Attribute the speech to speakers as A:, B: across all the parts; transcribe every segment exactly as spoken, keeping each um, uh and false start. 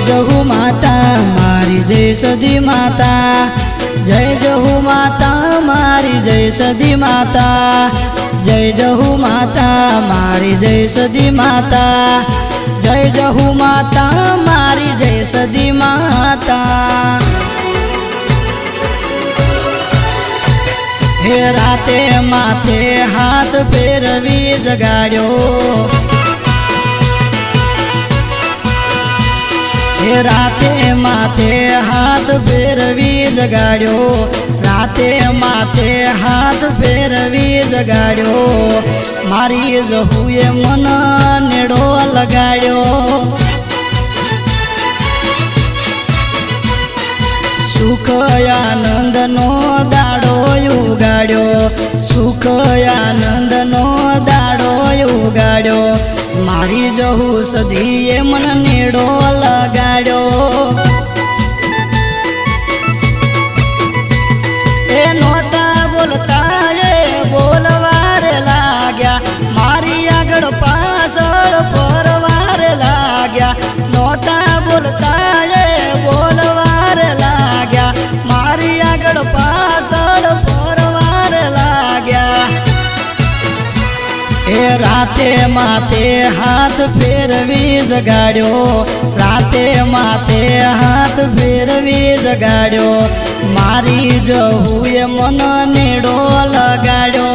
A: जहू माता मारी जय सदी माता, जय जहू माता मारी जय सदी माता, जय जहू माता मारी जय सदी माता, जय जहू माता मारी जय सदी माता। हे राते माथे हाथ फेरवी जगाड्यो, हे राते माथे हाथ फेरवी जगाड्यो, राते माथे हाथ फेरवी जगाड्यो, मारी जहूए मन नेडो लगाड्यो। सुख आनंद नो दाडो उगाड्यो, सुख आनंद नो दाडो उगाड्यो, मारी जहू सदीए मन नेडो लगाड्यो। ए नोता बोलता ये बोलवार लाग्या, मारी आगड़ पासड़ परवार लाग्या, नोता बोलता ये बोलवार लाग्या, मारी आगड़ पासड़ परवार लाग्या। ए राते माथे हाथ फेरवी जगाड्यो, राते माथे हाथ फेरवी जगाड्यो, मारी जहूए मन नेडो लगाड्यो।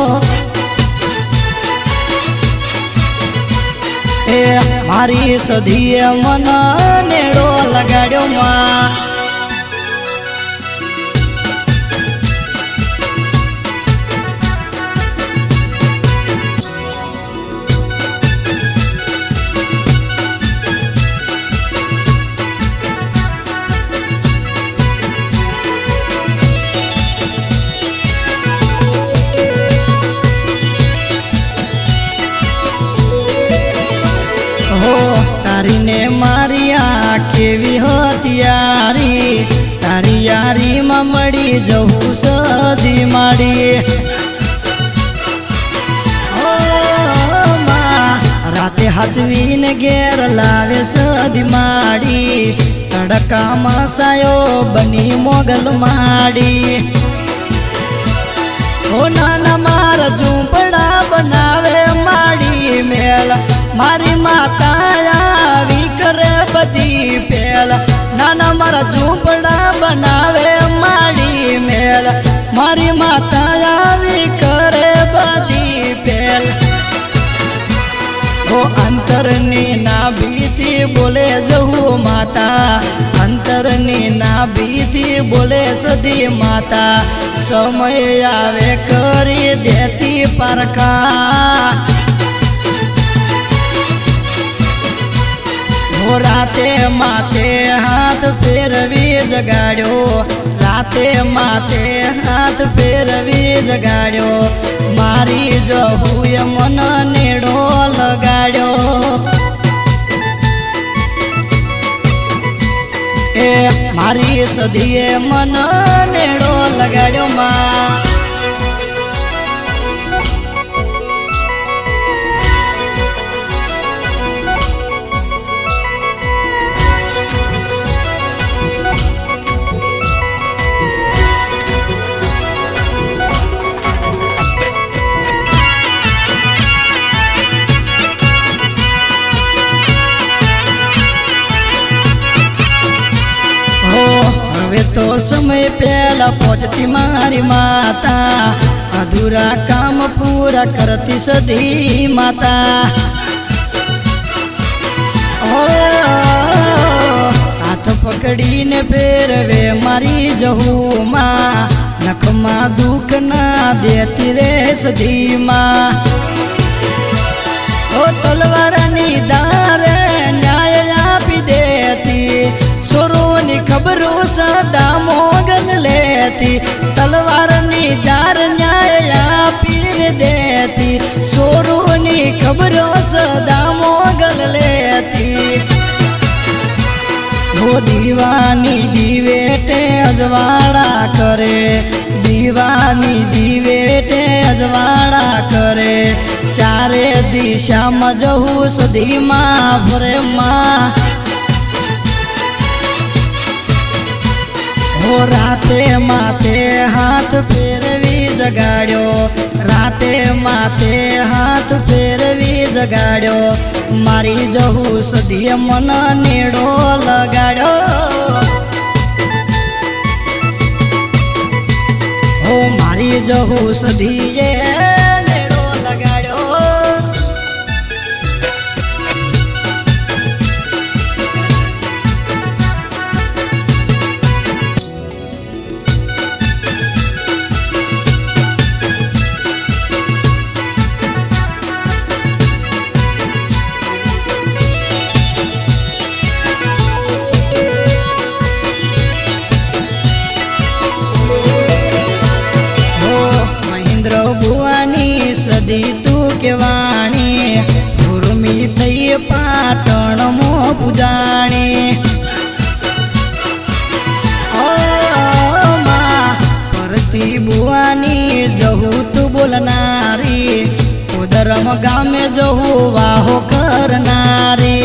A: ए मारी सदीए मन नेडो लगाड्यो मां। तारी ने मारिया केवी हथियारी, तारी यारी में मड़ी जहू सदी माड़ी। ओ माँ राते हजवीन घेर लावे सदी माड़ी, तड़का मसायो बनी मोगल माड़ी। ओ नाना मार झूंपड़ा बनावे माड़ी मेल, मारी माता आवी करे बदी पेल, नाना मारा झूंपड़ा बनावे माड़ी मेल, मारी माता आवी करे बदी पेल। ओ अंतरनी ना बीती बोले जहू माता, अंतरनी ना बीती बोले सदी माता, समय आवे करी देती परका। ओ राते माथे हाथ फेरवी जगाड्यो, राते माथे हाथ फेरवी जगाड्यो, मारी जहूए मन नेडो लगाड्यो। ए मारी सदीए मन नेडो लगाड्यो मां। હવે તો સમય પહેલા પહોંચતી મારી માતા, અધૂરા કામ પૂરા કરતી સદી માતા। ઓ હાથ પકડીને ફેરવે મારી જહુ માં, નખમાં દુઃખ ના દેતી રે સદી માં। ओ तलवारनी दारे न्याय आपी देती, सोरोनी खबरों सदा मोगल लेती, तलवारनी दार न्याय आपी देती, सोरोनी खबरों सदा मोगल लेती। वो दीवानी दीवेटे अजवाड़ा करे, दीवानी दीवेटे अजवाड़ा करे, चारे दिशा में जहू सदी माँ भरे माँ। हो राते माते हाथ फेरवी जगाड्यो, राते माते हाथ फेरवी जगाड्यो, मारी जहू सदी मन नेडो लगाड्यो। हो मारी जहू सदी नेडो लगाड्यो। भुवानी सदी तू के वाणी, उर्मी थई पाटण मो पुजाणी। ओ मां परती भुवानी जहू तू बोलनारी, उदरम गामे जहू वाहो करनारी।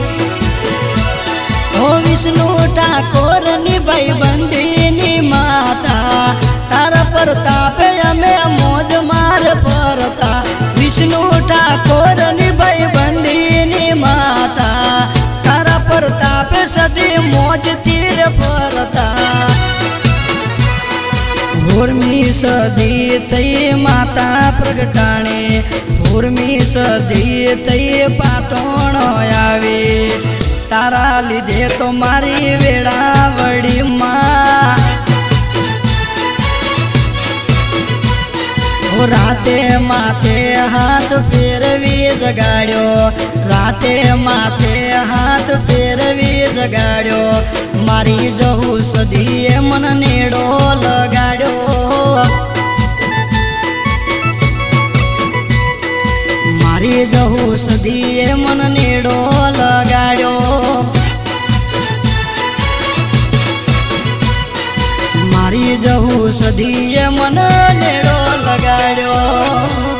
A: ओ विष्णु ठाकोर निभाई बंदीनी माता, तारा प्रताप अमे मोज मार परता। विष्णु ठाकोर निभाई बंदीनी माता, तारा प्रताप सदी मोज तीर परता। उर्मी सदी तई माता प्रगटाणे, उर्मी सदी तई पाटण आवे, तारा लीधे तो मारी वेळावळी मां। राते माते हाथ फेरवी जगाड्यो, राते माते हाथ फेरवी जगाड्यो, मारी जहू सदी मन नेडो लगाड्यो। मारी जहू सदी मन नेडो लगाड्यो। मारी जहू सदी मन नेडो लगाड्यो।